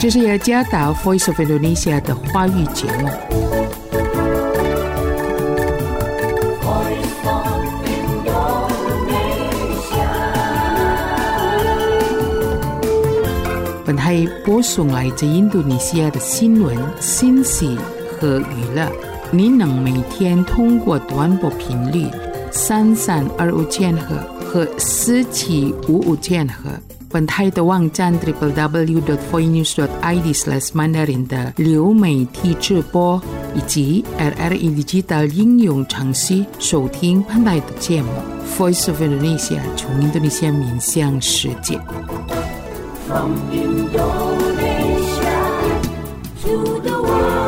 这是雅加达 Voice of Indonesia 的华语节目。本台播送来自印度尼西亚的新闻、信息和娱乐。您能每天通过短波频率3325千赫和4755千赫。本台的网站 www.voinews.id/mandarin 的流媒体直播以及 RRI Digital 应用程序收听本台的节目 Voice of Indonesia 从印度尼西亚面向世界。From Indonesia to the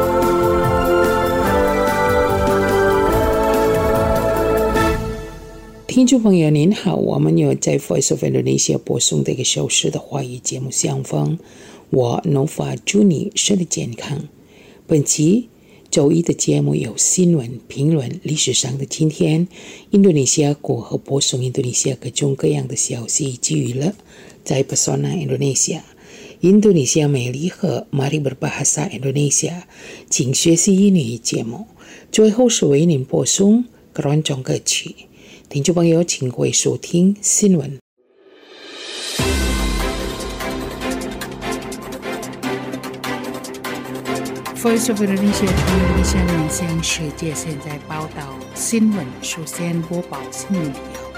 world。 听众朋友您好，我们有在 Voice of Indonesia 播送的一个小时的华语节目相逢，我 Nova 祝你身体健康。本期周一的节目有新闻、评论、历史上的今天、印度尼西亚国和播送印度尼西亚各种各样的消息以及娱乐。在 Pesona Indonesia， 印度尼西亚美丽和 Mari Berbahasa Indonesia 请学习英语节目。最后是为您播送keroncong歌曲。听众朋友请各位收听新闻。Voice of Indonesia 从印度尼西亚面向世界，现在报道新闻。首先播报新闻提要。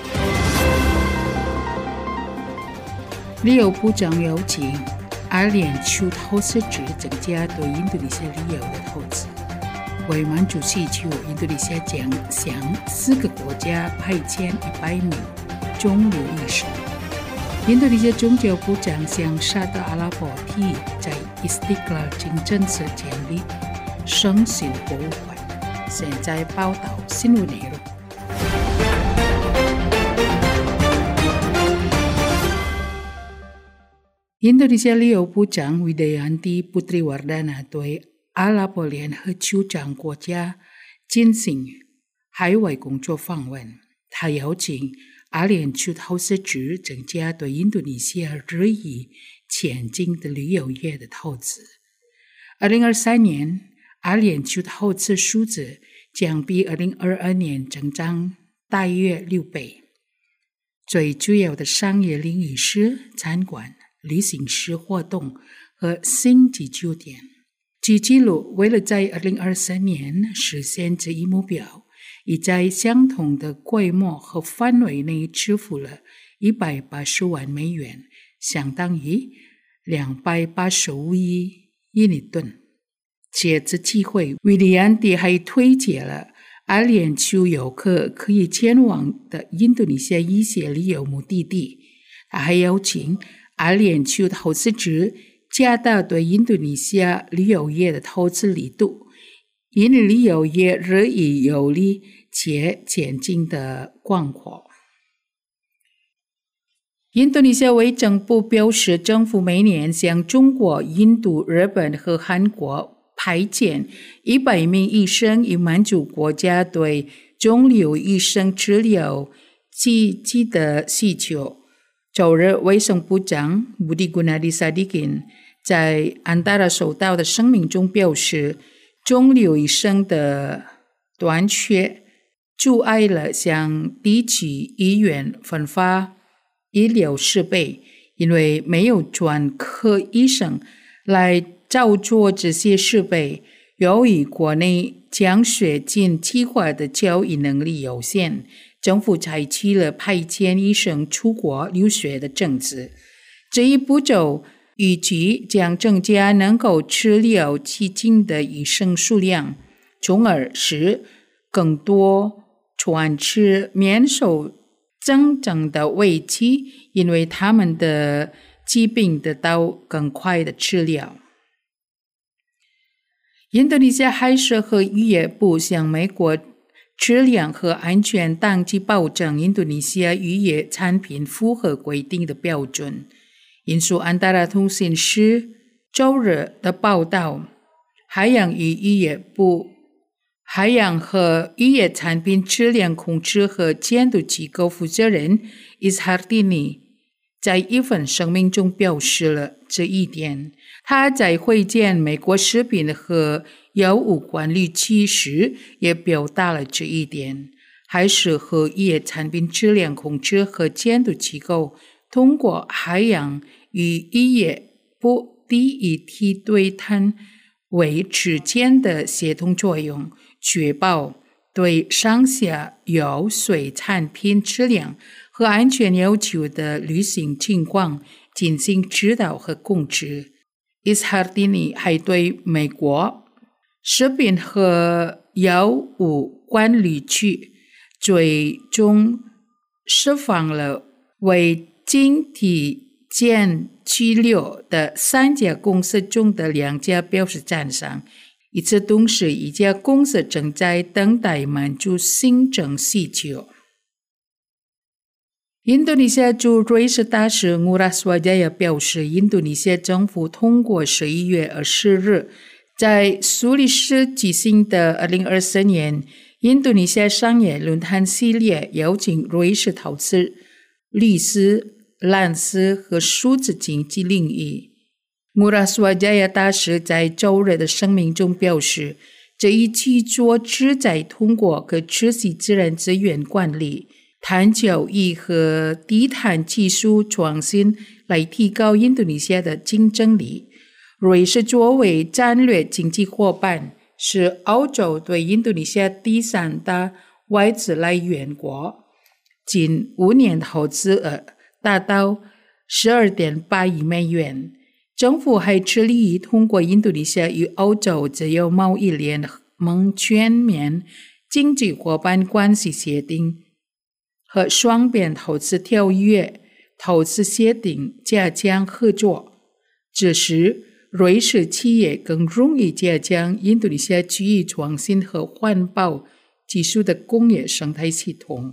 旅游部长邀请阿联酋投资者增加对印度尼西亚旅游的投资。委员主席就印度尼西亚将向4个国家派遣100名中流医生。印度尼西亚宗教部长向沙特阿拉伯提议在 Istiqlal 清真寺建立圣心博物馆。现在报道新闻内容。印度尼西亚旅游部长 Widayanti Putriwardana 对阿拉伯联合酋长国家进行海外工作访问。他邀请阿联酋投资者增加对印度尼西亚日益前进的旅游业的投资。2023年，阿联酋投资数字将比2022年增长大约6倍。最主要的商业领域是餐馆、旅行社活动和星级酒店。据记录，为了在2023年实现这一目标，已在相同的规模和范围内支付了180万美元，相当于285亿印尼盾。借此机会，威利安迪还推荐了阿联酋游客可以前往的印度尼西亚一些旅游目的地。他还邀请阿联酋投资者加大对印度尼西亚旅游业的投资力度，印尼旅游业日益有利且前进的广阔。印度尼西亚卫生部表示，政府每年向中国、印度、日本和韩国派遣100名医生，以满足国家对中流医生治疗积极的需求。周日，卫生部长 Budi Gunadi Sadikin 在安达拉收到的声明中表示，中流医生的短缺阻碍了向地区医院分发医疗设备，因为没有专科医生来操作这些设备。由于国内奖学金计划的教育能力有限，政府采取了派遣医生出国留学的政策。这一步骤预计将增加能够治疗疾病的医生数量，从而使更多传至免受增长的危机，因为他们的疾病得到更快的治疗。印度尼西亚海事和渔业部向美国质量和安全当局保证印度尼西亚渔业产品符合规定的标准。引述安达拉通讯社周日的报道，海洋与渔业部海洋和渔业产品质量控制和监督机构负责人 Ishardini 在一份声明中表示了这一点。他在会见美国食品和药物管理局时也表达了这一点，还是和医业产品质量控制和监督机构通过海洋与医业部第一梯队谈为之间的协同作用，确保对上下游水产品质量和安全要求的履行情况进行指导和控制。伊斯哈蒂尼还对美国食品和药物管理局最终释放了为经体检治疗的3家公司中的2家表示赞赏。与此同时，1家公司正在等待满足行政需求。印度尼西亚驻瑞士大使乌拉斯瓦加亚表示，印度尼西亚政府通过11月20日在苏黎世举行的2024年印度尼西亚商业论坛系列，邀请瑞士陶瓷、绿丝、蓝丝和数字经济领域。乌拉斯瓦加亚大使在周日的声明中表示，这一举措旨在通过可持续自然资源管理、碳交易和低碳技术创新来提高印度尼西亚的竞争力。瑞士作为战略经济伙伴，是欧洲对印度尼西亚第3大外资来源国，近5年投资额达到 12.8 亿美元。政府还致力于通过印度尼西亚与欧洲自由贸易联盟全面经济伙伴关系协定和双边投资条约投资协定加强合作，这时瑞士企业更容易加强印度尼西亚区域创新和环保技术的工业生态系统。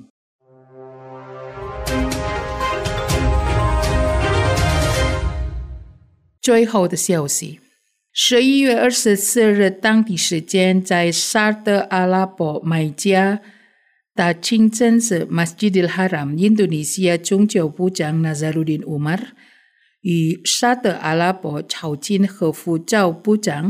最后的消息，11月24日当地时间，在沙特阿拉伯麦加大清真寺 Masjidil Haram， 印度尼西亚宗教部长 Nazaruddin Umar 与沙特阿拉伯朝觐和辅教部长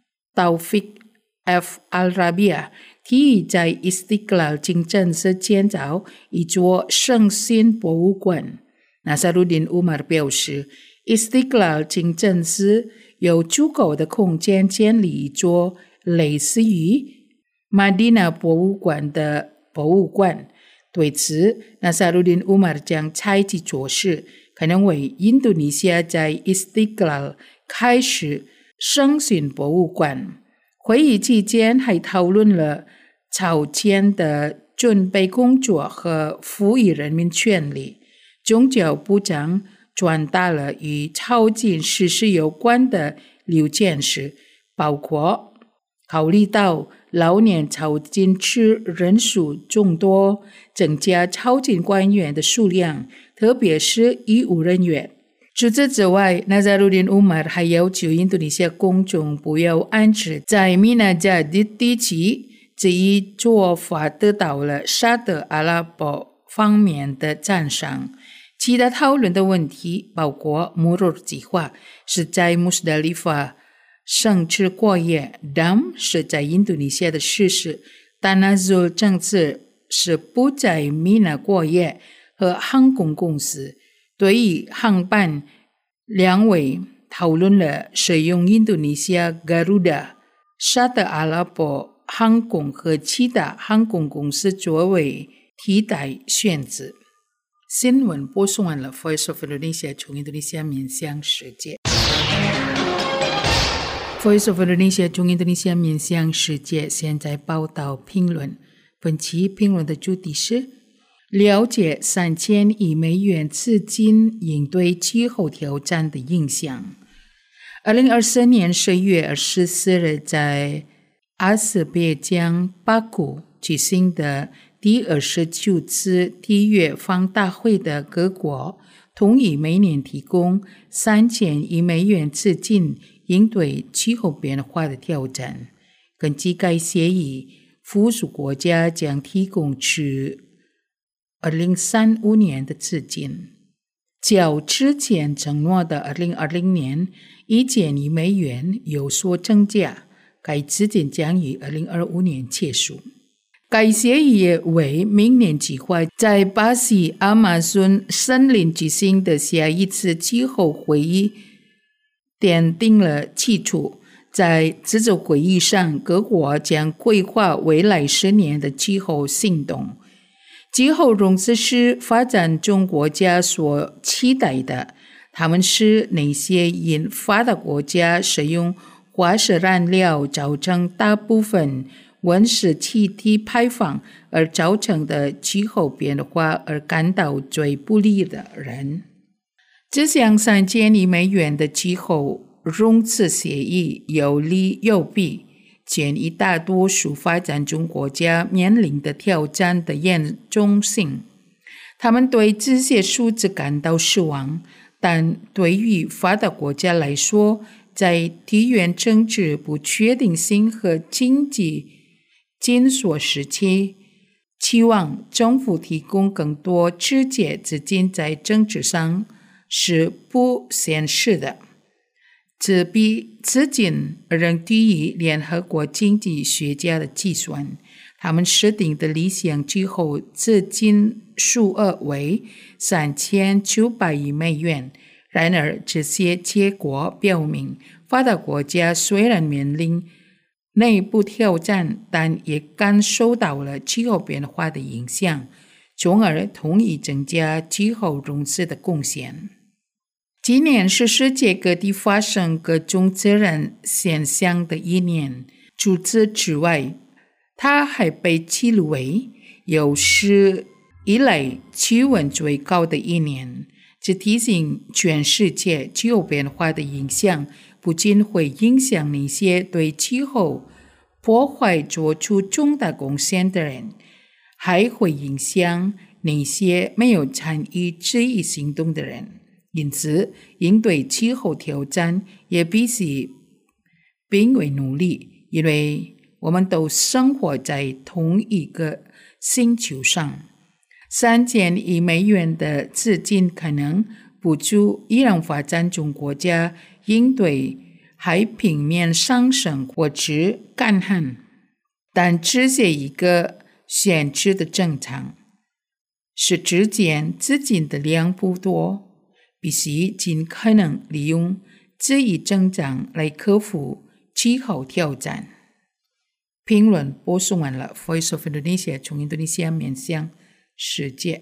Taufik F. Al-Rabia 提议在 Istiqlal 清真寺建造一座圣心博物馆。Nazaruddin Umar 表示，Istiqlal 清真寺有足够的空间建立一座类似于马迪纳博物馆的博物馆。对此， Nazaruddin Umar 将采取措施，可能为印度尼西亚在 Istiqlal 开始圣心博物馆。会议期间还讨论了朝前的准备工作和赋予人民权利。宗教部长转达了与朝觐实施有关的6件事，包括考虑到老年朝觐之人数众多，增加朝觐官员的数量，特别是医务人员。除此之外， Nazaruddin Umar 还要求印度尼西亚公众不要安置在米纳加迪地区，这一做法得到了沙特阿拉伯方面的赞赏。其他讨论的问题包括穆鲁尔计划是在穆斯达利法省治过夜， Dam 是在印度尼西亚的实施，Tanazul 政策是不在米纳过夜，和航空公司。对于航班，两位讨论了使用印度尼西亚 Garuda、沙特阿拉伯航空和其他航空公司作为替代选择。新闻播送完了 Voice of Indonesia 从印度尼西亚面向世界。Voice of Indonesia 从印度尼西亚面向世界，现在报道评论。本期评论的主题是了解3000亿美元资金应对气候挑战的影响。2024年11月24日，在阿塞拜疆巴库举行的第29次缔约方大会的各国同意每年提供3000亿美元资金应对气候变化的挑战。根据该协议，附属国家将提供至2035年的资金。 较之前承诺的2020年1.1亿美元有所增加，该资金将于2025年结束。该协议也为明年计划在巴西亚马逊森林举行的下一次气候会议奠定了基础。在这次会议上，各国将规划未来10年的气候行动。气候融资是发展中国家所期待的，他们是那些因发达国家使用化石燃料造成大部分温室气体排放而造成的气候变化而感到最不利的人。这项3.0亿美元的气候融资协议有利有弊，建议大多数发展中国家面临的挑战的严重性。他们对这些数字感到失望，但对于发达国家来说，在地缘政治不确定性和经济紧缩时期，期望政府提供更多直接资金在政治上是不现实的。这笔资金仍低于联合国经济学家的计算，他们设定的理想气候资金数额为3900亿美元。然而，这些结果表明，发达国家虽然面临内部挑战，但也感受到了气候变化的影响，从而同意增加气候融资的贡献。今年是世界各地发生各种自然现象的一年。除此之外，它还被记录为有史以来气温最高的一年。这提醒全世界气候变化的影响不仅会影响那些对气候破坏做出重大贡献的人，还会影响那些没有参与这一行动的人。因此，应对气候挑战也必须并为努力，因为我们都生活在同一个星球上。3.1亿美元的资金可能补助伊朗发展中国家应对海平面上升或者干旱，但这是一个限制的正常，是之间资金的量不多，必须尽可能利用这一增长来克服气候挑战。评论播送完了 Voice of Indonesia 从印度尼西亚面向世界。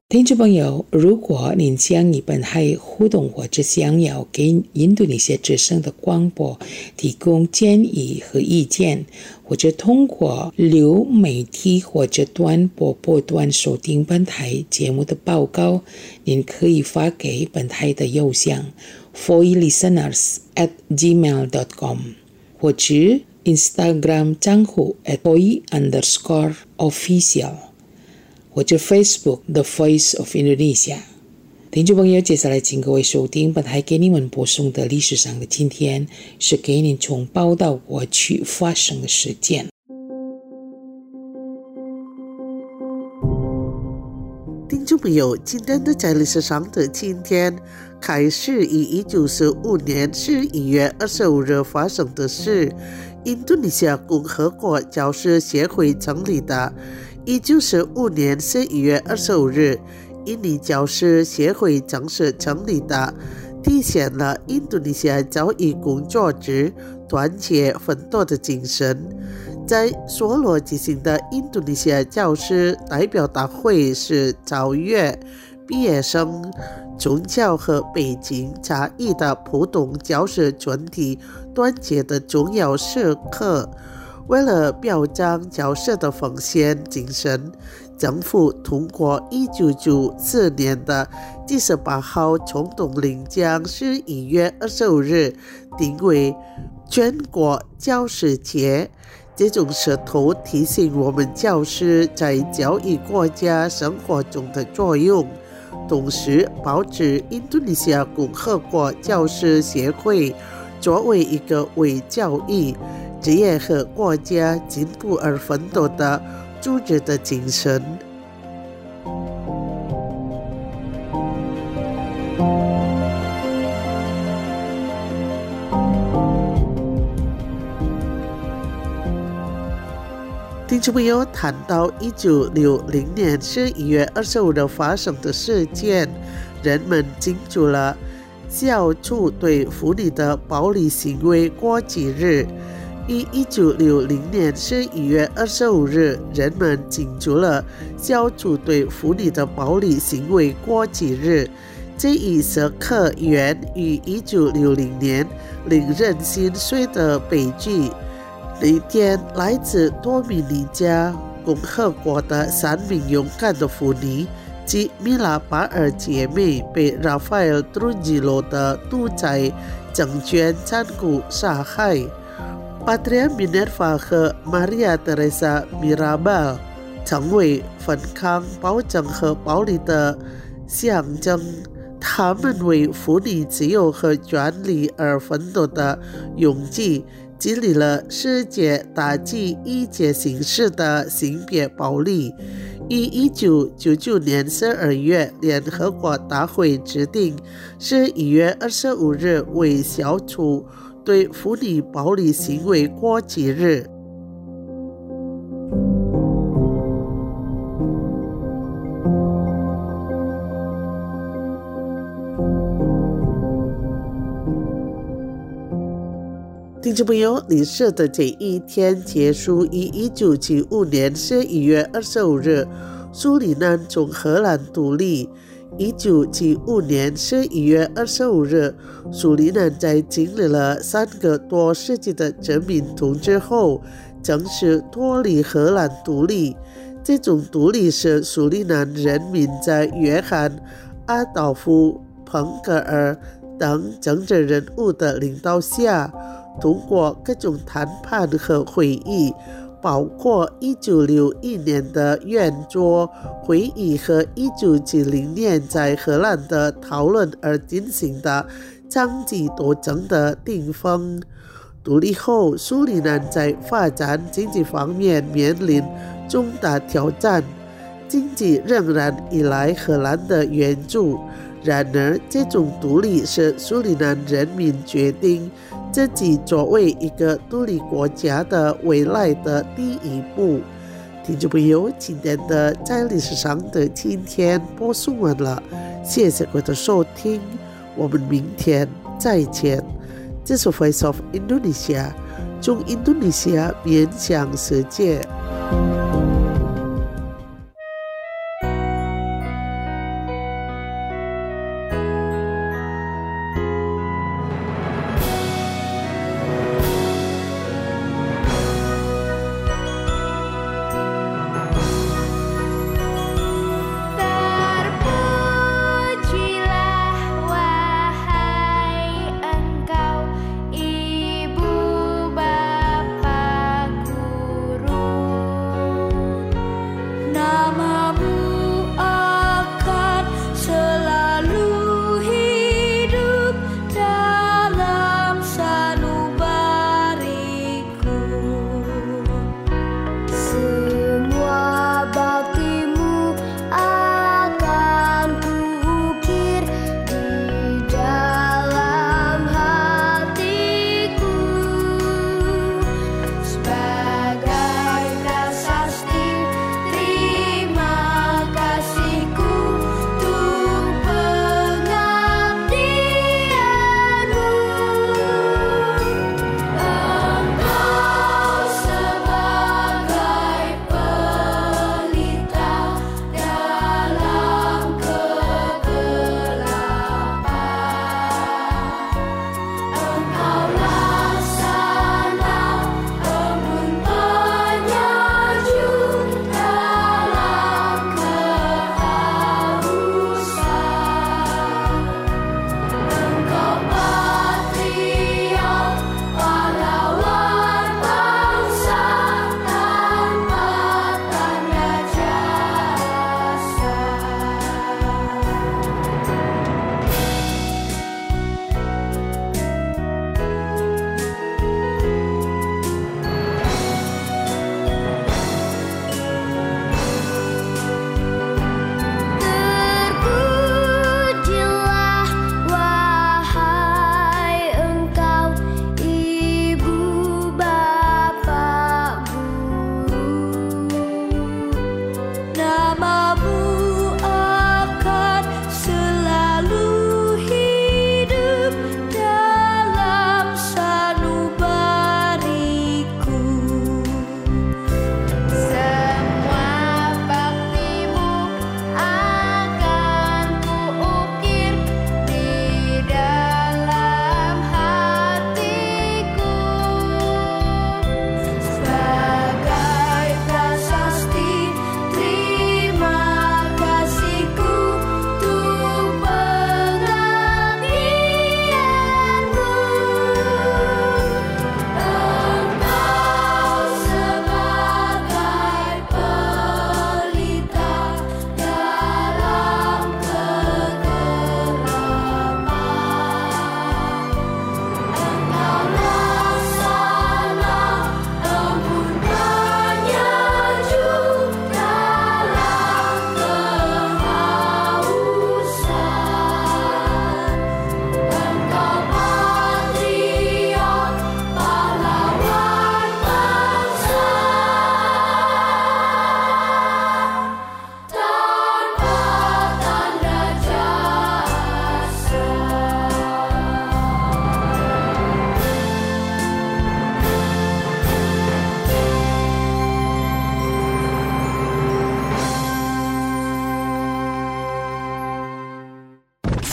听众朋友，如果您将与本台互动或者想要给印度尼西亚之声的广播提供建议和意见，或者通过流媒体或者短波波段收听本台节目的报告，您可以发给本台的邮箱 foilisteners@gmail.com 或者 Instagram 账户 @foi_official 或者 Facebook The Voice of Indonesia。 听众朋友，接下来请各位收听本台给你们播送的历史上的今天，是给您从报道过去发生的事件。 听众朋友，今天的在历史上的今天开始于1945年11月25日发生的事。印度尼西亚共和国教师协会成立的1915年11月25日，印尼教师协会正式成立的，体现了印度尼西亚教育工作者团结奋斗的精神。在梭罗举行的印度尼西亚教师代表大会是超越毕业生宗教和背景差异的普通教师群体团结的重要时刻。为了表彰教师的奉献精神，政府通过1994年的第18号总统令，将11月25日定为全国教师节。这种势头提醒我们教师在教育国家生活中的作用，同时保持印度尼西亚共和国教师协会作为一个为教育、职业和国家进步而奋斗的组织的精神。听众朋友，谈到1960年11月25日发生的事件，人们庆祝了消除对妇女的暴力行为国际日。于1960年11月25日，人们庆祝了消除对妇女的暴力行为国际日。这一时刻源于1960年令人心碎的悲剧。那天，来自多米尼加共和国的3名勇敢的妇女及米拉巴尔姐妹被拉法埃尔·特鲁吉罗的独裁政权残酷杀害。Patria Minerva 和 Maria Teresa Mirabal 成为反抗暴政和暴力的象征。他们为妇女自由和权利而奋斗的勇气，激励了世界打击一切形式的性别暴力。于1999年12月，联合国大会制定11月25日为消除对妇女暴力行为国际日。听众朋友，历史的这一天结束于1975年11月25日，苏里南从荷兰独立。1975年11月25日，苏里南在经历了3个多世纪的殖民统治后，正式脱离荷兰独立。这种独立是苏里南人民在约翰·阿道夫·彭格尔等政治人物的领导下，通过各种谈判和会议，包括1961年的圆桌会议和1970年在荷兰的讨论而进行的长期斗争的顶峰。独立后，苏里南在发展经济方面面临重大挑战，经济仍然依赖荷兰的援助。然而，这种独立是苏里南人民决定自己作为一个独立国家的未来的第一步。听众朋友，今天的在历史上的今天播送完了，谢谢各位的收听，我们明天再见。这是 Voice of Indonesia， 从印度尼西亚面向世界。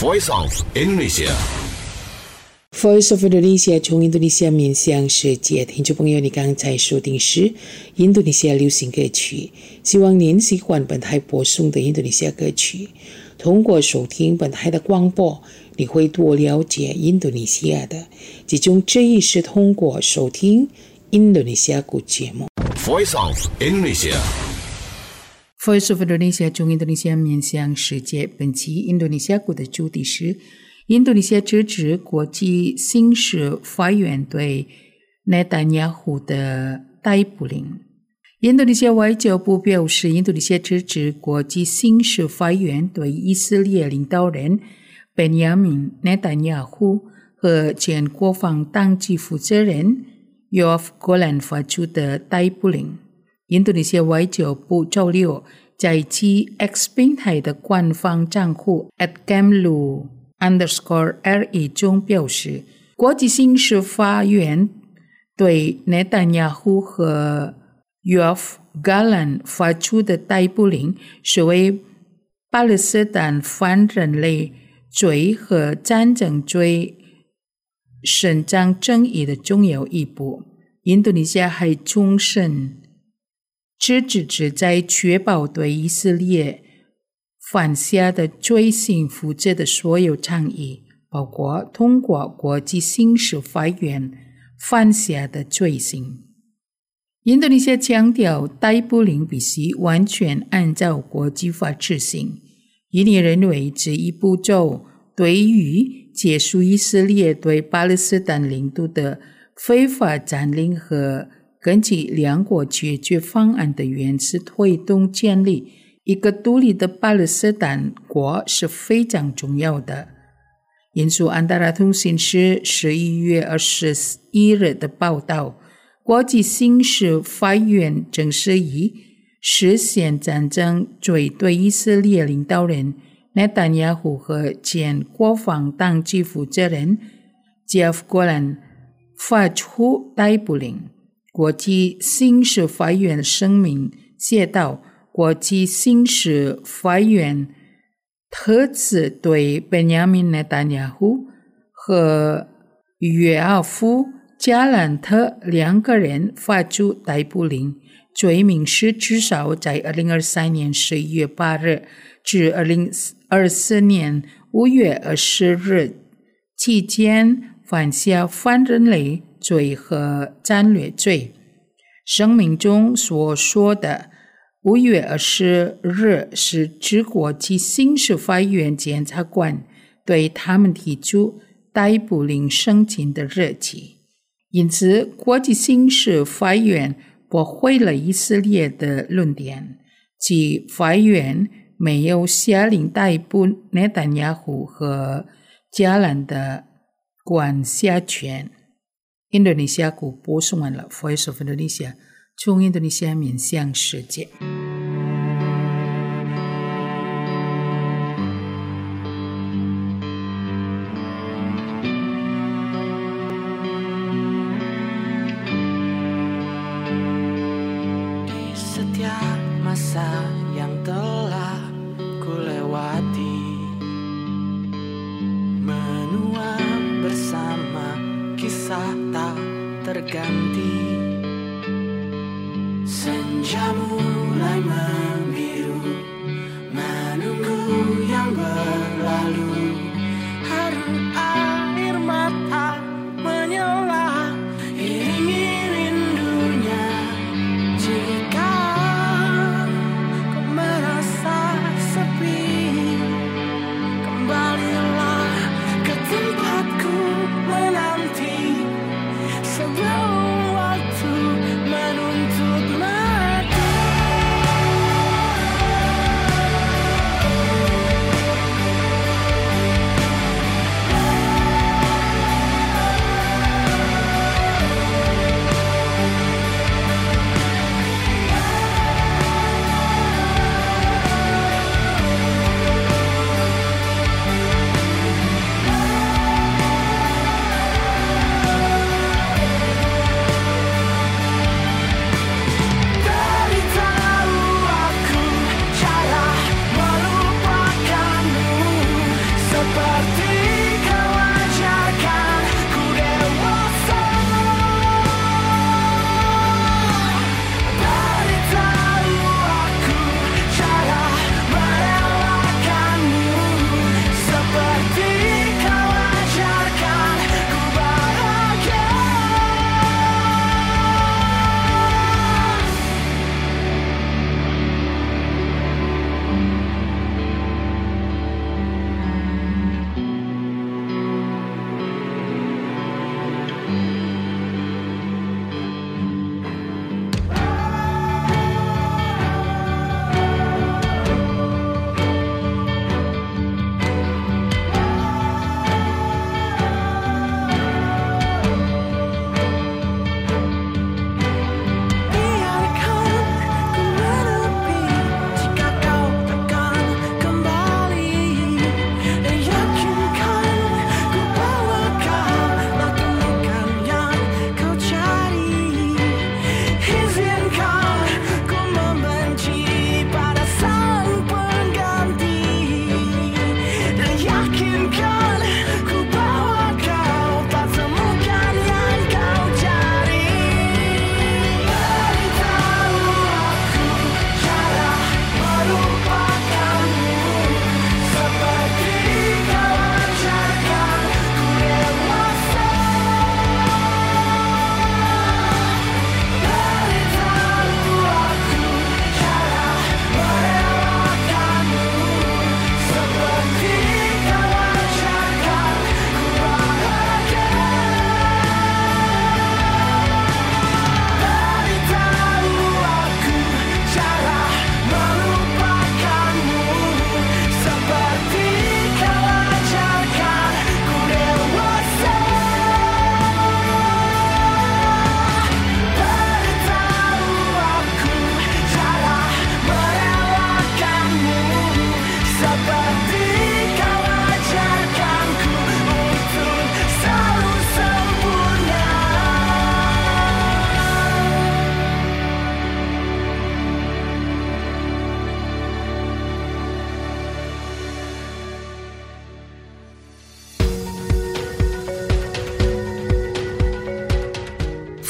Voice of Indonesia。 Voice of Indonesia 从印度尼西亚面向世界，听众朋友，你刚才收听是印度尼西亚流行歌曲，希望您喜欢本台播送的印度尼西亚歌曲。通过收听本台的广播，你会多了解印度尼西亚的，其中之一是通过收听印度尼西亚古节目。 Voice of Indonesia。 Voice of Indonesia 从印度尼西亚面向世界，本期印度尼西亚股的主题是印度尼西亚支持国际刑事法院对内塔尼亚胡的逮捕令。印度尼西亚外交部表示，印度尼西亚支持国际刑事法院对以色列领导人本雅明内塔尼亚胡和前国防党籍负责人约夫戈兰发出的逮捕令。印度尼西亚外交部周六在其 X 平台的官方账户 @Kemlu_RE 中表示，国际刑事法院对内塔尼亚胡和约夫戈兰发出的逮捕令是为巴勒斯坦反人类罪和战争罪伸张正义的重要一步。印度尼西亚还重申支持在确保对以色列犯下的罪行负责的所有倡议，包括通过国际刑事法院犯下的罪行。印度尼西亚强调，逮捕令必须完全按照国际法执行。印尼认为这一步骤对于结束以色列对巴勒斯坦领土的非法占领和根据两国解决方案的原则推动建立一个独立的巴勒斯坦国是非常重要的。引述安达拉通讯社11月21日的报道，国际刑事法院正是以实现战争罪对以色列领导人内塔尼亚胡和前国防党籍负责人杰夫戈兰发出逮捕令。国际刑事法院声明写道，国际刑事法院特此对本雅明内塔尼亚胡和约夫加兰特两个人发出逮捕令，罪名是至少在2023年11月8日至2024年5月20日期间犯下反人类罪和战略罪。声明中所说的5月20日是指国际刑事法院检察官对他们提出逮捕令申请的日期。因此，国际刑事法院驳回了以色列的论点，即法院没有下令逮捕内塔尼亚胡和加兰的管辖权。印度尼西亚股播送完了 Voice of Indonesia 从印度尼西亚面向世界。 terganti, senja mulai membiru, menunggu yang berlalu, haru air mata menyala, iringi rindunya. Jika kau merasa sepi, kembalilah ke tempatku menanti. Sebelum waktu menuntut mati.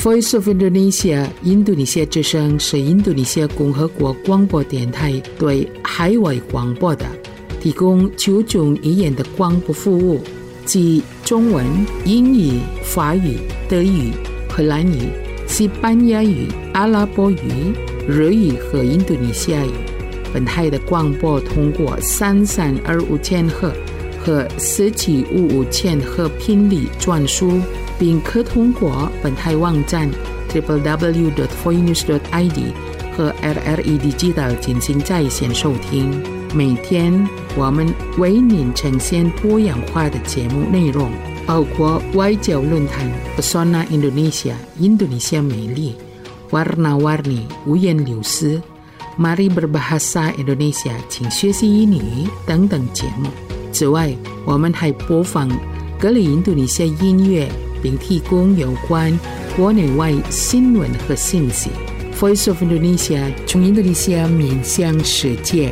Voice of Indonesia 印度尼西亚之声是印度尼西亚共和国广播电台对海外广播的提供9种语言的广播服务，即中文、英语、法语、德语、荷兰语、西班牙语、阿拉伯语、日语和印度尼西亚语。本台的广播通过3325千赫和1755千赫频率转输，并可通过本台网站 www.voinews.id 和 RRI Digital 进行在线收听。每天我们为您呈现多样化的节目内容，包括外交论坛 Pesona Indonesia 印度尼西亚美丽 Warna-Warni 五颜六色 Mari Berbahasa Indonesia 请学习英语等等节目。此外，我们还播放各类印度尼西亚音乐，并提供有关国内外新闻和信息。Voice of Indonesia 从印度尼西亚面向世界。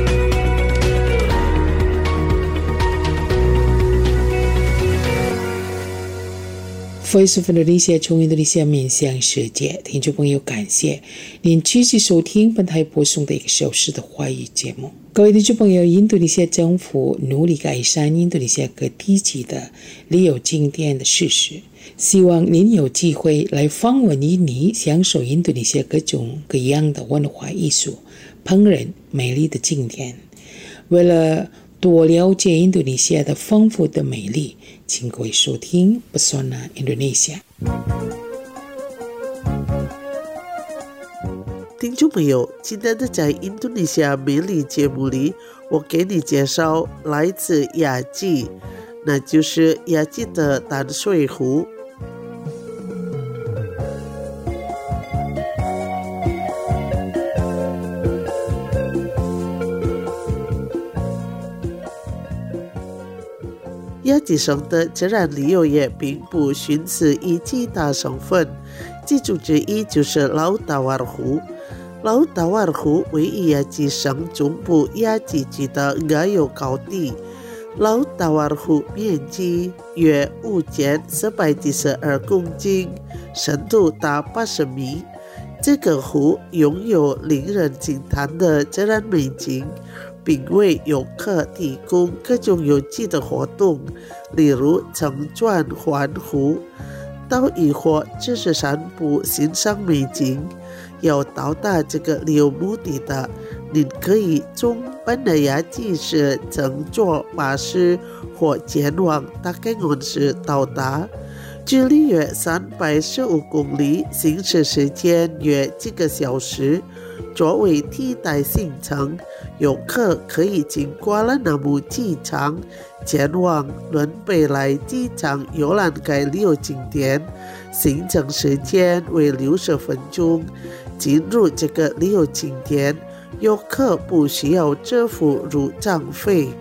Voice of Indonesia 从印度尼西亚面向世界，听众朋友，感谢您继续收听本台播送的1个小时的华语节目。各位听众朋友，印度尼西亚政府努力改善印度尼西亚各地区的旅游景点的设施，希望您有机会来访问印尼，享受印度尼西亚各种各样的文化艺术、烹饪、美丽的景点。为了多了解印度尼西亚的丰富的美丽，请各位收听 Pesona Indonesia。 听众朋友，今天的在印度尼西亚美丽节目里，我给你介绍来自雅基，那就是雅基的淡水湖。雅基省的自然旅游业并不仅此以几大省份，其中之一就是老达瓦尔湖。老达瓦尔湖位于雅基省中部雅基区的外游高地。老达瓦尔湖面积约5472公顷，深度达80米。这个湖拥有令人惊叹的自然美景，并为游客提供各种有趣的活动，例如乘船环湖、到渔或只是散步欣赏美景。要到达这个旅游目的的，您可以从本来雅基市乘坐巴士或前往大概岸市到达，距离约315公里，行驶时间约几个小时。作为替代行程，游客可以经瓜拉纳木机场前往伦贝莱机场游览该旅游景点，行程时间为60分钟。进入这个旅游景点，游客不需要支付入场费。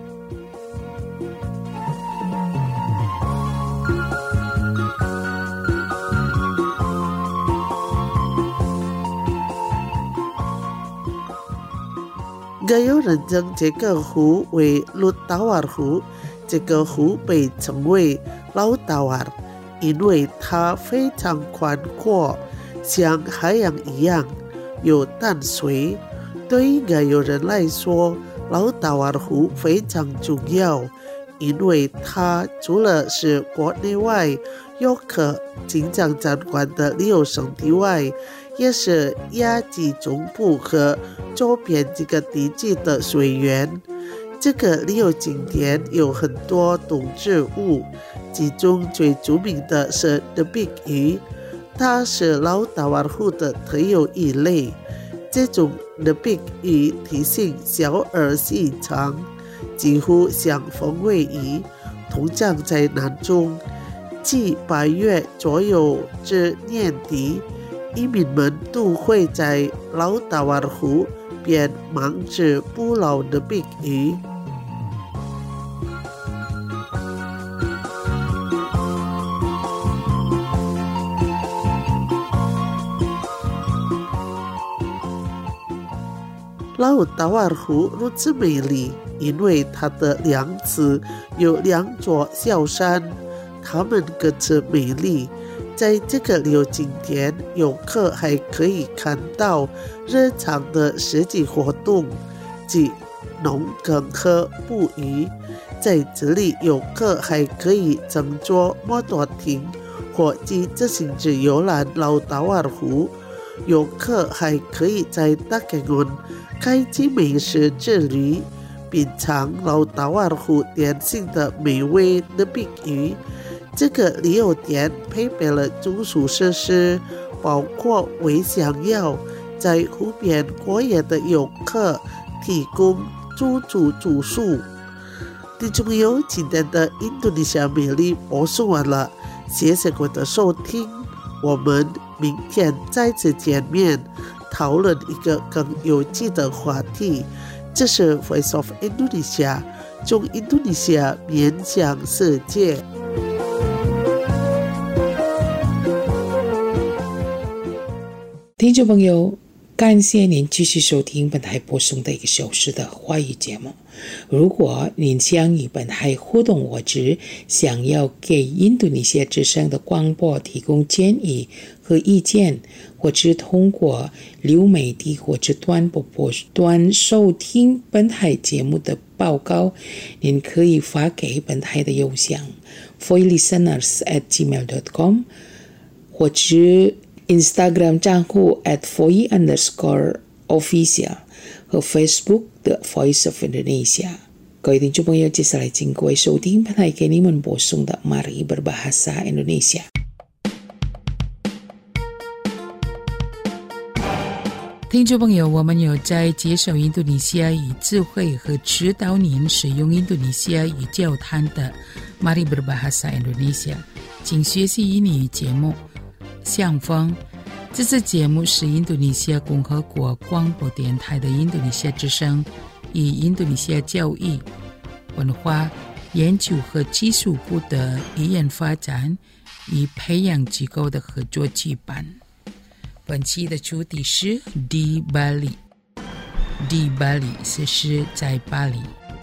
也有人称这个湖为鲁达瓦尔湖，这个湖被称为老达瓦尔，因为它非常宽阔，像海洋一样有淡水。对于也有人来说，老达瓦尔湖非常重要，因为它除了是国内外游客经常参观的旅游胜地外，也是雅基中部和周边几个地区的水源。这个旅游景点有很多动植物，其中最著名的是 The Big 鱼，它是老达瓦尔湖的特有鱼类。这种 The Big 鱼体型小而细长，几乎像凤尾鱼，通常在南中，自8月左右至年底，渔民们都会在老达瓦尔湖边忙着捕捞 The Big 鱼。老达瓦尔湖如此美丽，因为它的两侧有2座小山，它们各自美丽。 在这个旅游景点，游客还可以看到日常的实际活动，即农耕和捕鱼。在这里，游客还可以乘坐摩托艇或骑自行车游览老达瓦尔湖。游客还可以在大根湾开启美食之旅，品尝老达瓦尔湖典型的美味的饼鱼。这个旅游点配备了住宿设施，包括为想要在湖边过夜的游客提供住宿。听众朋友，今天的印度尼西亚美丽播送完了，谢谢各位的收听，我们明天再次见面，讨论一个更有趣的话题。这是 Voice of Indonesia， 从印度尼西亚面向世界。 听众朋友，感谢您继续收听本台播送的1个小时的华语节目。如果您想与本台互动，或者想要给印度尼西亚之声的广播提供建议和意见，或者通过流媒体或者短波段收听本台节目的报告，您可以发给本台的邮箱 foilisteners@gmail.com 或者Instagram 账户 @foi_official 和 Facebook 的 Voice of Indonesia。各位听众朋友，接下来请各位收听本台给你们播送的 Mari Berbahasa Indonesia。听众朋友，我们有在介绍印度尼西亚语智慧和指导您使用印度尼西亚语交谈的 Mari Berbahasa Indonesia， 请学习印尼语节目。相逢，这次节目是印度尼西亚共和国广播电台的印度尼西亚之声与印度尼西亚教育、文化研究和技术部的语言发展与培养机构的合作举办。本期的主题是 Di Bali。Di Bali 是在巴黎。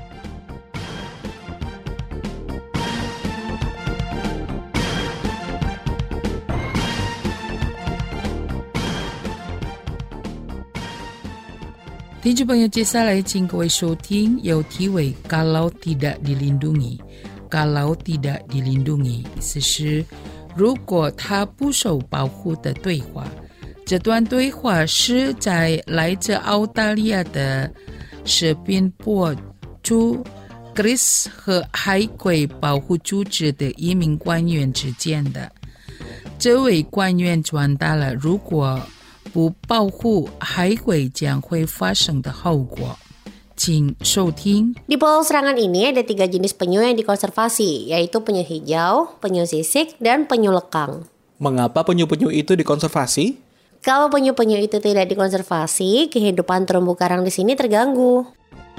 听众朋友，接下来请各位收听有题为 Kalau tidak dilindungi。Kalau tidak dilindungi 意思是如果他不受保护的对话。这段对话是在来自澳大利亚的视频博主 Chris 和海龟保护组织的一名官员之间的。这位官员传达了如果不保护海龟将会发生的后果。请收听。 Di Pulau Serangan ini ada 3 jenis penyu yang dikonservasi, yaitu penyu hijau, penyu sisik, dan penyu lekang. Mengapa penyu-penyu itu dikonservasi? Kalau penyu-penyu itu tidak dikonservasi, kehidupan terumbu karang di sini terganggu.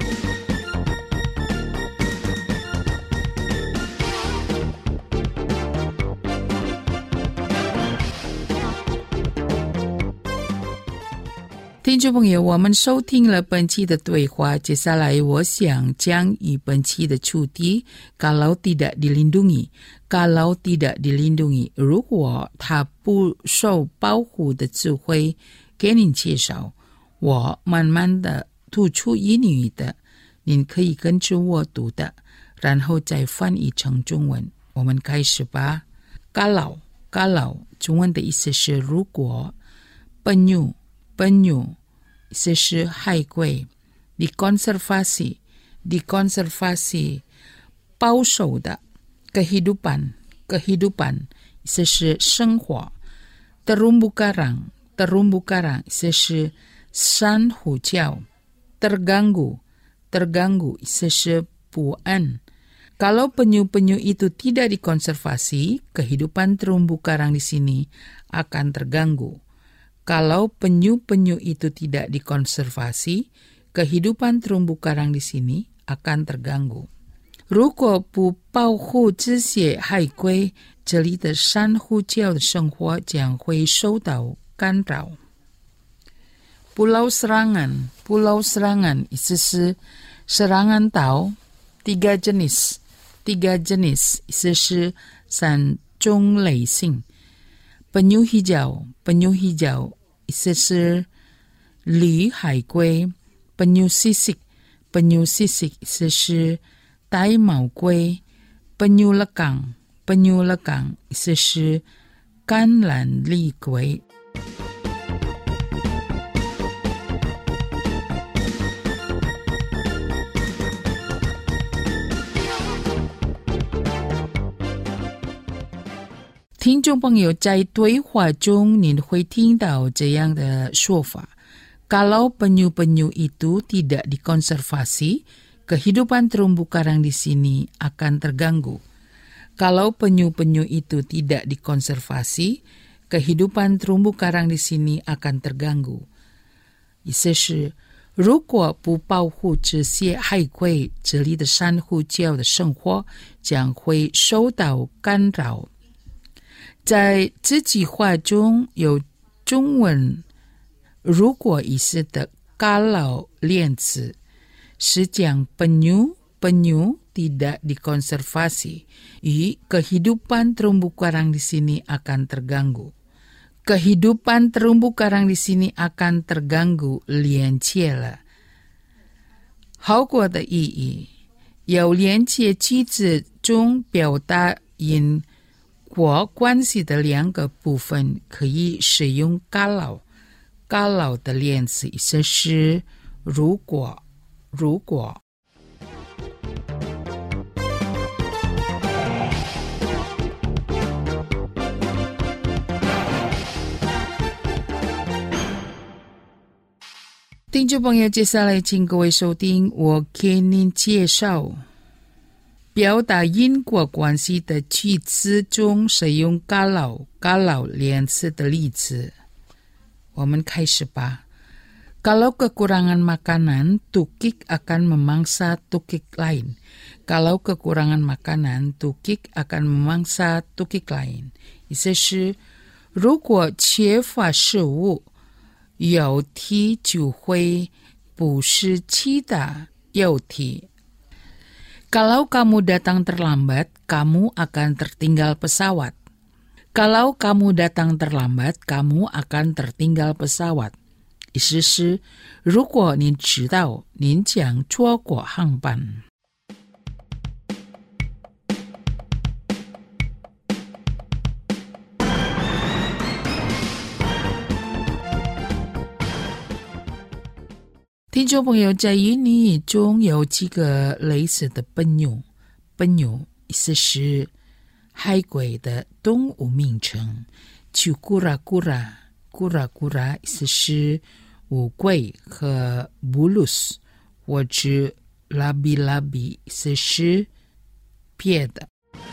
Teman-teman, 听众朋友，我们收听了本期的对话，接下来我想将以本期的主题 Kalau tidak dilindungi。Kalau tidak dilindungi， 如果他不受保护的智慧给您介绍。我慢慢的吐出英语的，您可以跟着我读的，然后再翻译成中文。我们开始吧。Kalau 中文的意思是如果。penyu 意思是海龟。dikonservasi 保守的。kehidupan 意思是生活。terumbu karang 意思是珊瑚礁。terganggu 意思是不安。Kalau penyu-penyu itu tidak dikonservasi, kehidupan terumbu karang di sini akan terganggu. Kalau penyu-penyu itu tidak dikonservasi, kehidupan terumbu karang di sini akan terganggu. 如果不保护这些海龟，这里的珊瑚礁的生活将会受到干扰。Pulau Serangan 意思是 serangan 岛。3 jenis 意思是3种类型。 penyu hijau, penyu hijau 意思是绿海龟。penyu sisik, penyu sisik 意思是呆毛龟。penyu lekang, penyu lekang 意思是甘蓝丽龟。听众朋友，在对话中您会听到这样的说法。Kalau penyu-penyu itu tidak dikonservasi, kehidupan terumbu karang di sini akan terganggu. Kalau penyu-penyu itu tidak dikonservasi, kehidupan terumbu karang di sini akan terganggu. 意思是，如果不保护这些海龟，这里的珊瑚礁的生活将会受到干扰。在这句话中有中文如果意思的 kalau 连词，是将 penyu tidak dikonservasi, 与 kehidupan terumbu karang di sini akan terganggu. Kehidupan terumbu karang di sini akan terganggu 连接了。好过的意义，有连接句子中表达因果关系的两个部分可以使用 kalau 的连词，意思是如果。听众朋友，接下来请各位收听我给您介绍表达因果关系的句子中使用 kalau 连词的例子。我们开始吧。Kalau kekurangan makanan, tukik akan memangsa tukik lain. Kalau kekurangan makanan, tukik akan memangsa tukik lain. 意思是，如果缺乏食物，幼体就会捕食其他幼体。Kalau kamu datang terlambat, kamu akan tertinggal pesawat. Kalau kamu datang terlambat, kamu akan tertinggal pesawat. 意思是，如果您迟到，您将错过航班。听众朋友，在英语中有几个类似的penyu，意思是海龟的动物名称。Kura-kura 意思是乌龟和 bulus 或者 labi-labi 意思是别的。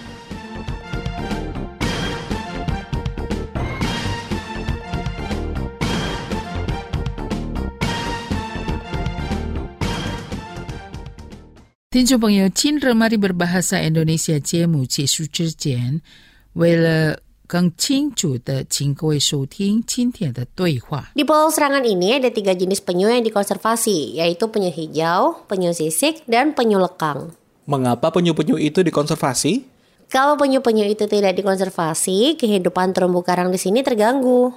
听众朋友，今日Mari Berbahasa Indonesia 节目结束之前，为了更清楚的请各位收听今天的对话。 Di Pulau Serangan ini ada 3 jenis penyu yang dikonservasi, yaitu penyu hijau, penyu sisik, dan penyu lekang. Mengapa penyu-penyu itu dikonservasi? Kalau penyu-penyu itu tidak dikonservasi, kehidupan terumbu karang di sini terganggu.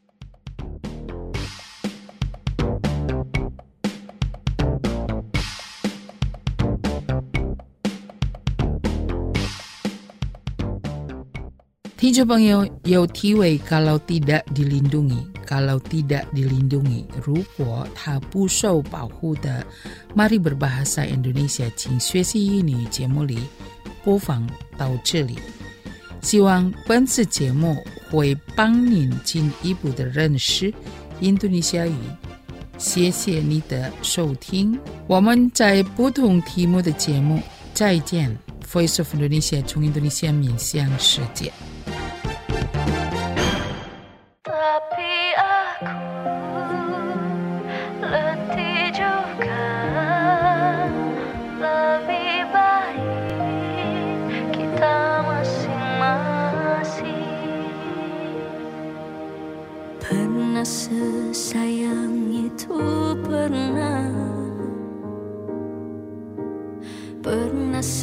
听众朋友有体会 kalau tidak dilindungi 如果它不受保护的 Mari Berbahasa Indonesia 请学习英语节目里播放到这里。希望本次节目会帮您进一步的认识印度尼西亚语。谢谢你的收听，我们在不同题目的节目再见。Voice of Indonesia 从印度尼西亚面向世界。 Tapi aku letih juga, lebih baik kita masing-masing. Pernah sesayang itu pernah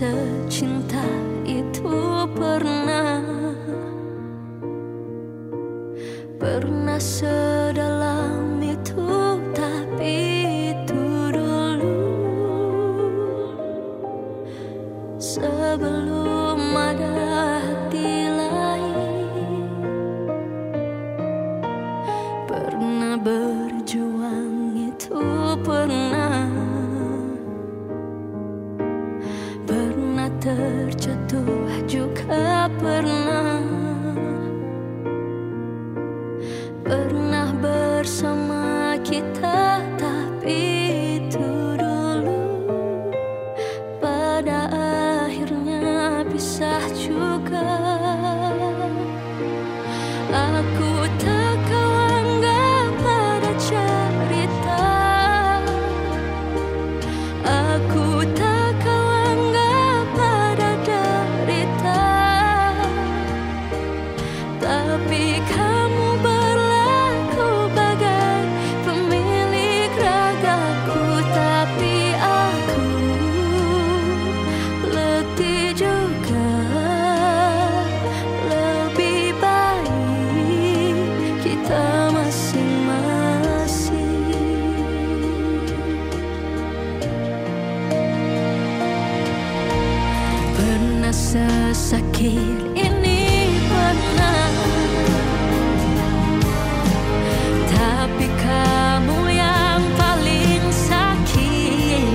secinta itu pernah. sedalam itu, tapi itu dulu sebelum ada hati lain. Pernah berjuang itu pernah terjatuh juga pernah bersama kita, tapi itu dulu pada akhirnya pisah juga. Aku tak kau anggap ada cerita, aku tak kau anggap ada derita, tapi kamu berlaku bagai pemilik ragaku. Tapi aku letih juga, lebih baik kita masing-masing. Pernah sesakit ini pernah, tapi kamu yang paling sakit.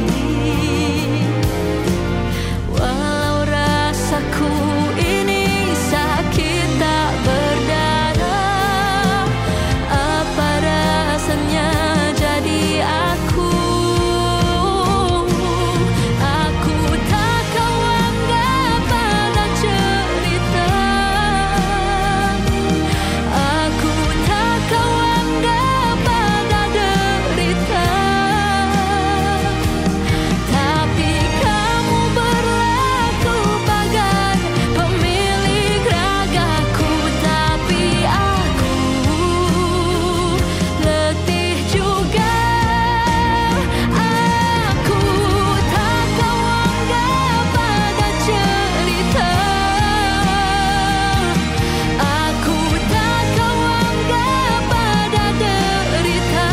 Walau rasaku ini sakit tak berdarah, apa rasanya jadi aku? Aku tak kau anggap ada cerita, aku tak kau anggap ada derita, tapi kamu berlaku bagai pemilik ragaku. Tapi aku letih juga, aku tak kau anggap ada cerita, aku tak kau anggap ada derita,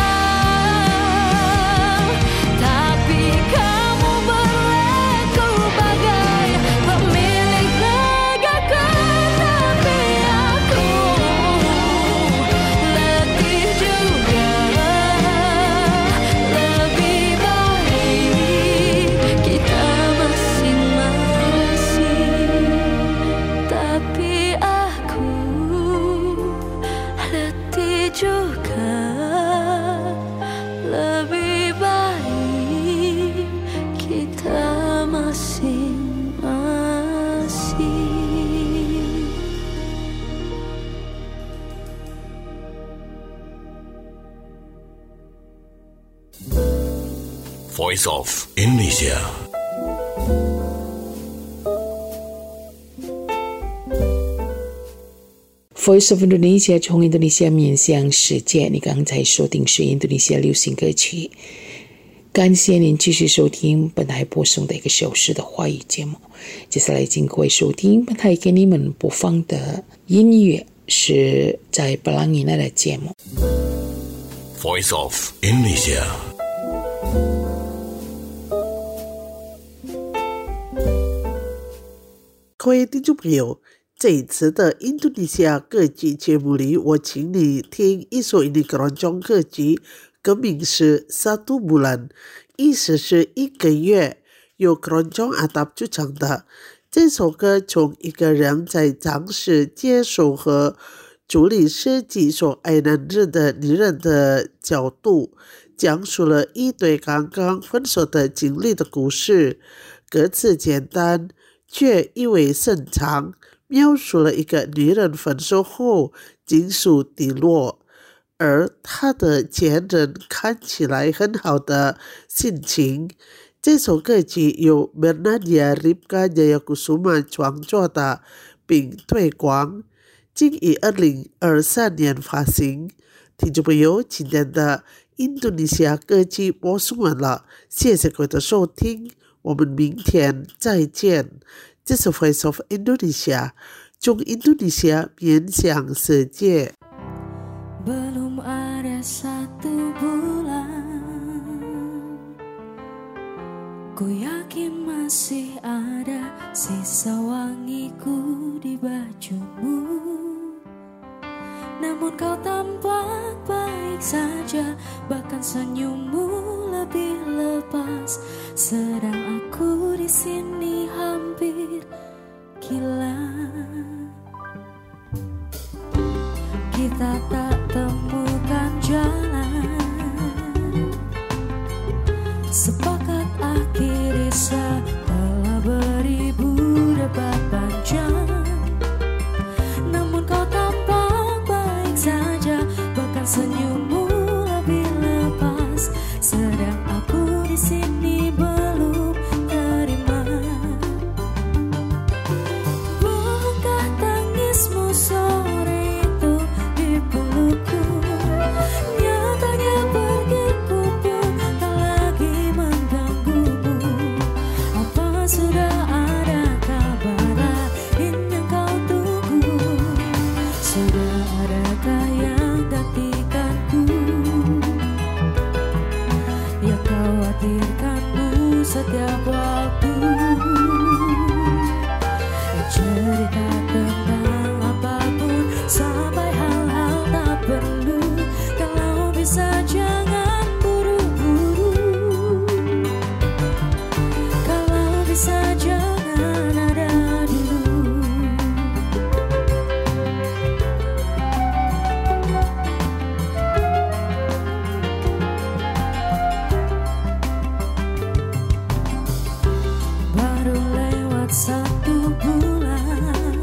tapi kamu berlaku bagai pemilik ragaku. Tapi aku letih juga, lebih baik kita masing-masing. Tapi aku letih juga, lebih baik kita masing-masing. Voice of Indonesia. Voice of Indonesia 从印度尼西亚面向世界，你刚才收听是印度尼西亚流行歌曲。感谢您继续收听本台播送的1个小时的华语节目。接下来请各位收听本台给你们播放的音乐是在布朗尼纳的节目。 Voice of Indonesia. 各位听众朋友，这一次的印度尼西亚歌曲节目里，我请你听一首印尼keroncong歌曲，歌名是 Satu Bulan， 意思是1个月，由keroncong Atap主唱的。这首歌从一个人在尝试接受和处理设计所爱男人的女人的角度，讲述了一对刚刚分手的经历的故事。歌词简单却意味深长，描述了一个女人分手后情绪低落，而她的前任看起来很好的心情。这首歌曲由 Bernardia Ripka Jayakusuma 创作的，并推广，经于2023年发行。听众朋友，今天的印度尼西亚歌曲播送完了，谢谢各位的收听，我们明天再见。这是 Voice of Indonesia， 从印度尼西亚面向世界。 Belum ada satu bulan, ku yakin masih ada sisa wangiku di bajumu. Namun kau tampak baik saja, bahkan senyummu lebih lepas. Sedang aku di sini hampir gila. Kita tak temukan jalan, sepakat akhiri setelah beribu debat panjang. Namun kau tampak baik saja, bahkan senyummu lebih lepas. Sedang aku di sini belum terima. Bukankah tangismu sore itu di pelukku? Nyatanya pergiku pun tak lagi mengganggumu. Apa sudah ada kabar lain yang kau tunggu? Sudah adakah yang gantikanku? Ya khawatirkanmu setiap waktu. Ya cerita tentang apapun, sampai hal-hal tak perlu. Kalau bisa jangan buru-buru. Kalau bisa jangan ada dulu. Baru lewat satu bulan,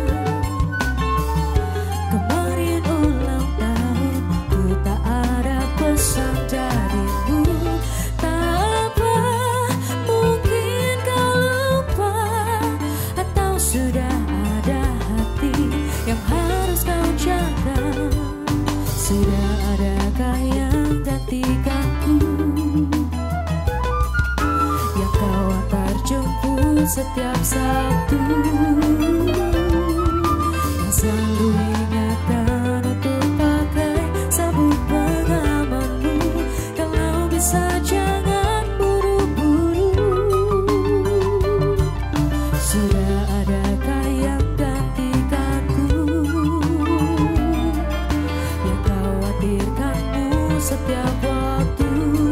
kemarin ulang tahun, ku tak ada pesan darimu. Tak apa, mungkin kau lupa, atau sudah ada hati yang harus kau jaga. Sudah adakah yang gantikanku? Yang kau antar jemput setiap Sabtu, yang selalu ingatkan untuk pakai sabuk pengamanmu. Kalau bisa jangan buru-buru. Sudah adakah yang gantikanku? Yang khawatirkanmu setiap waktu.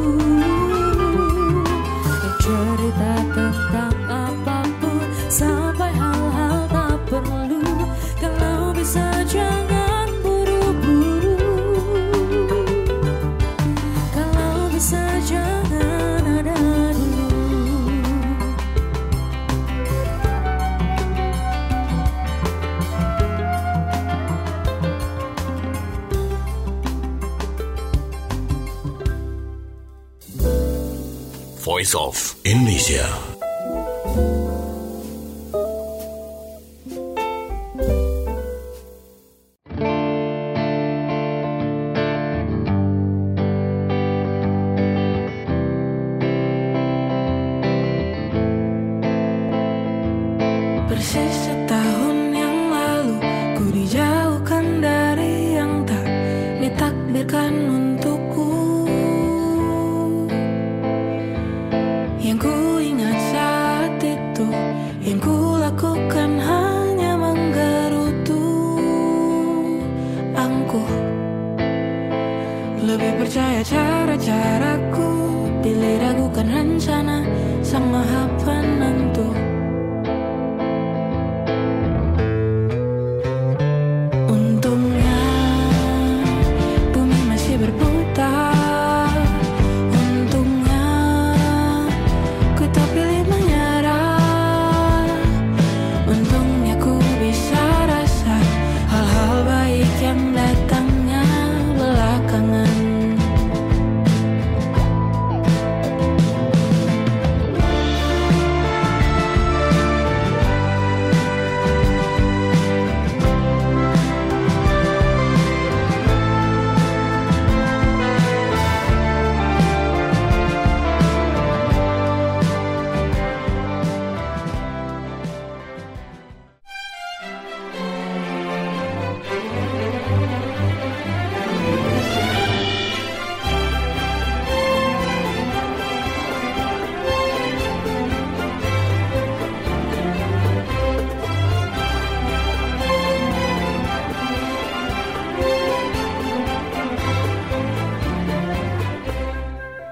Yang cerita tentang apapun, sampai hal-hal tak perlu. Kalau bisa jangan buru-buru. Kalau bisa jangan ada dulu. Voice of Indonesia. Persis setahun yang lalu, ku dijauhkan dari yang tak ditakdirkan untukku. Yang ku ingat saat itu, yang ku lakukan hanya menggerutu angkuh. Lebih percaya cara-caraku, pilih ragukan rencana Sang Maha Penentu. Untungnya bumi masih berputar. Untungnya ku tak pilih menyerah. Untungnya ku bisa rasa hal-hal baik yang datangnya belakangan.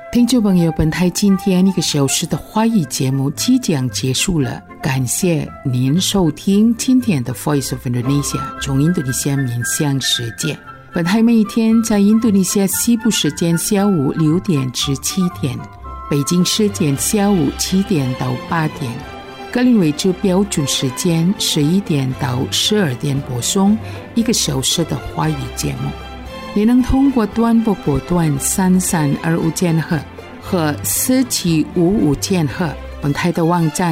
听众朋友，本台今天1个小时的华语节目即将结束了，感谢您收听今天的 Voice of Indonesia 从印度尼西亚面向世界。本台每天在印度尼西亚西部时间下午6点至7点，北京时间下午7点到8点，格林威治标准时间11点到12点播送1个小时的华语节目。你能通过短波波段3325千赫和4755千赫，本台的网站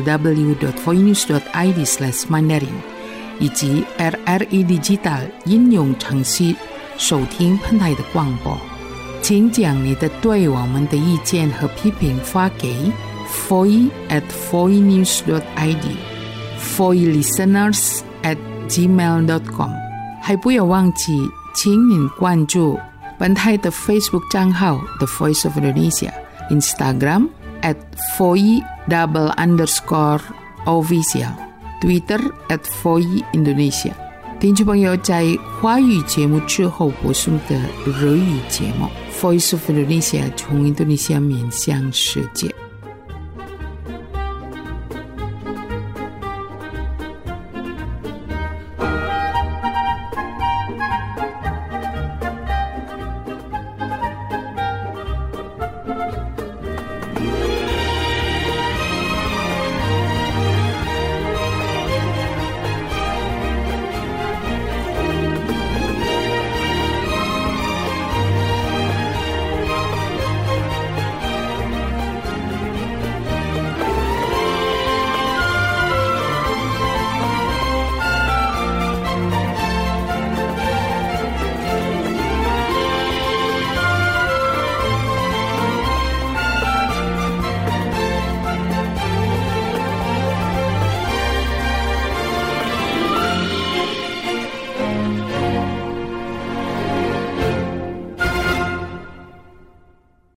www.voinews.id/mandarin 以及 RRI Digital 应用程序收听本台的广播。请将你的对我们的意见和批评发给 foi@voinews.id foilisteners@gmail.com。 还不要忘记请您关注本台的 Facebook 账号 The Voice of Indonesia， Instagram @foi_official， Twitter @foiindonesia。 听众朋友，在华语节目之后播送的日语节目 Voice of Indonesia 从印度尼西亚面向世界。